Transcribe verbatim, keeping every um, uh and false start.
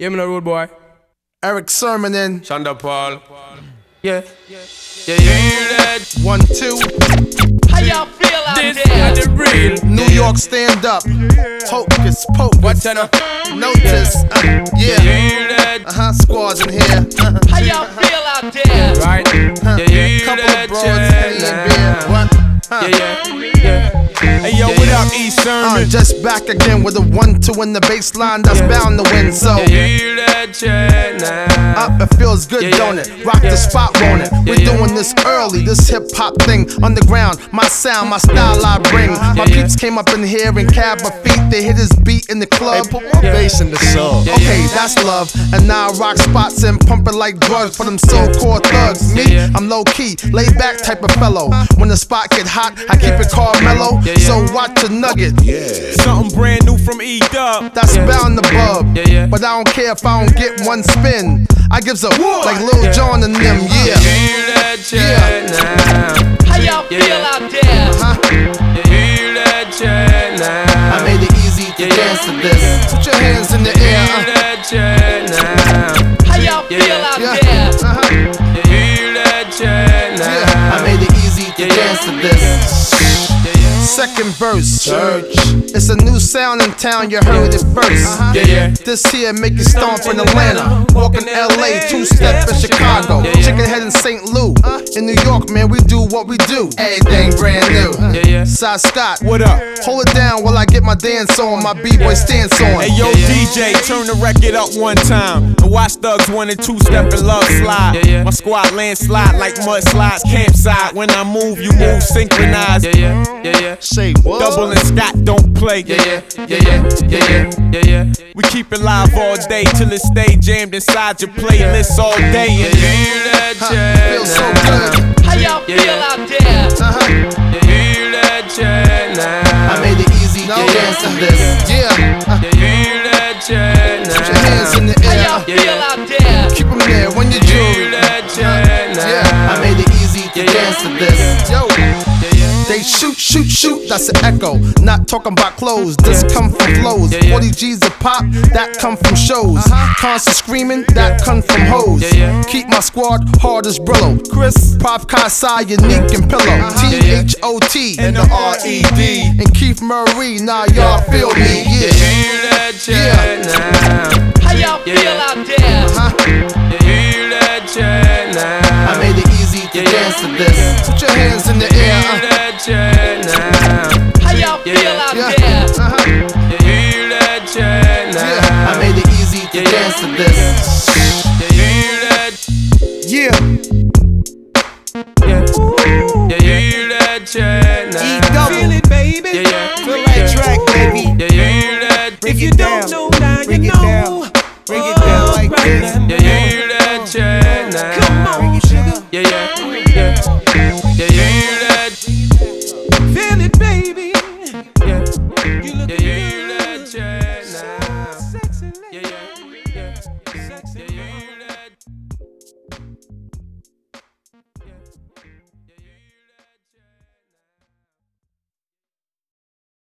Yeah, me no road boy. Eric Sermon in. Shonda Paul. Yeah. Yeah, yeah, yeah. One, two. How y'all feel out This there? is the real. New York stand up. Hocus pocus. What you know? Notice. Uh, yeah. Yeah, Uh huh. Squads in here. Uh-huh. How y'all feel out there? right. Huh. Yeah, yeah, Couple that of broads, yeah, Henny and beer. What? Huh. Yeah, yeah, yeah. Hey yo, what up, E. Sermon? Uh, just back again with a one two in the baseline that's bound to win. So Yeah, yeah, that yeah, now. up, it feels good, Yeah, yeah. don't it? Rock Yeah. the spot, won't it? We're Yeah, yeah. doing this early, this hip hop thing underground. My sound, my style I bring. My Yeah, yeah. peeps came up in here and cab my feet. They hit his beat in the club. Put more bass in the song. Yeah, Okay, yeah. that's love. And now I rock spots and pump it like drugs for them so-called thugs. Me, Yeah, yeah. I'm low-key, laid-back type of fellow. When the spot get hot, I keep it called mellow. Yeah, yeah. So watch your nugget. Something brand new from E Dub. That's Yeah. bound to bub. Yeah, yeah. But I don't care if I don't get one spin. I gives a like Lil Yeah. Jon and them, yeah. Yeah, that yeah, now. How y'all Yeah, feel yeah. out there? Huh? Yeah, that yeah, now. I made it easy to Yeah, yeah. dance to this. Put your hands in the air. Yeah, Uh, that yeah, now. How y'all Yeah, feel yeah. out yeah. there? Uh-huh. Yeah, that yeah, now. Yeah. I made it easy to Yeah, yeah. dance to this. Yeah, yeah. Second verse. Church. It's a new sound in town, you heard it first. Yeah, yeah. This here make you stomp in Atlanta. Walk in L A, two step in Chicago. Yeah, yeah. Chicken head in Saint Lou. In New York, man, we do what we do. Everything brand new. Yeah, yeah. Side Scott. What up? Hold it down while I get my dance on, my B-boy stance on. Hey yo, Yeah, yeah. D J, turn the record up one time. And watch Thugs one and two step and love slide. Yeah, yeah. My squad landslide like mudslides, campsite. When I move, you move synchronized. Yeah, yeah, yeah, yeah. Say what? Double and Scott don't play. Yeah, yeah, yeah, yeah, yeah, yeah, yeah, yeah. We keep it live all day till it stay jammed inside your playlist all day. And Yeah, that Huh, yeah, feels so now. good. How y'all Yeah, feel yeah. out there? Uh-huh. Yeah, that yeah, now. I made it easy to Yeah, dance to yeah. this. Yeah. Uh, Yeah, that yeah, now. Put your hands in the How air. y'all Yeah, feel yeah. out there? Keep them there when you jewelry. Yeah, that yeah, now. Yeah. I made it easy to Yeah, yeah. dance to this. Yo. Yeah, yeah. They shoot, shoot, shoot, that's an echo. Not talking about clothes, this come from flows. Yeah, yeah. forty G's a pop, that come from shows. Constant screaming, that come from hoes. Yeah, yeah. Keep my squad hard as Brillo. Chris, Prof Kasai, Unique and Pillow. T H O T and the R E D. and Keith Murray, nah y'all feel me, yeah. Yeah, that yeah, now. How y'all Yeah, feel yeah. out there? Huh? Yeah, that yeah, now. I made it easy to Yeah, yeah. dance to this. Put your hands in the air. Yeah, Uh, that yeah, now. How y'all Yeah, feel yeah. out yeah. there? Uh-huh. Yeah, that yeah, now. Yeah. I made it easy to Yeah, yeah. dance to this. Yeah, that Yeah. yeah, yeah, that yeah, now. E double. Feel it, baby. Yeah, yeah. Feel that track, baby. Yeah, yeah, that If you don't know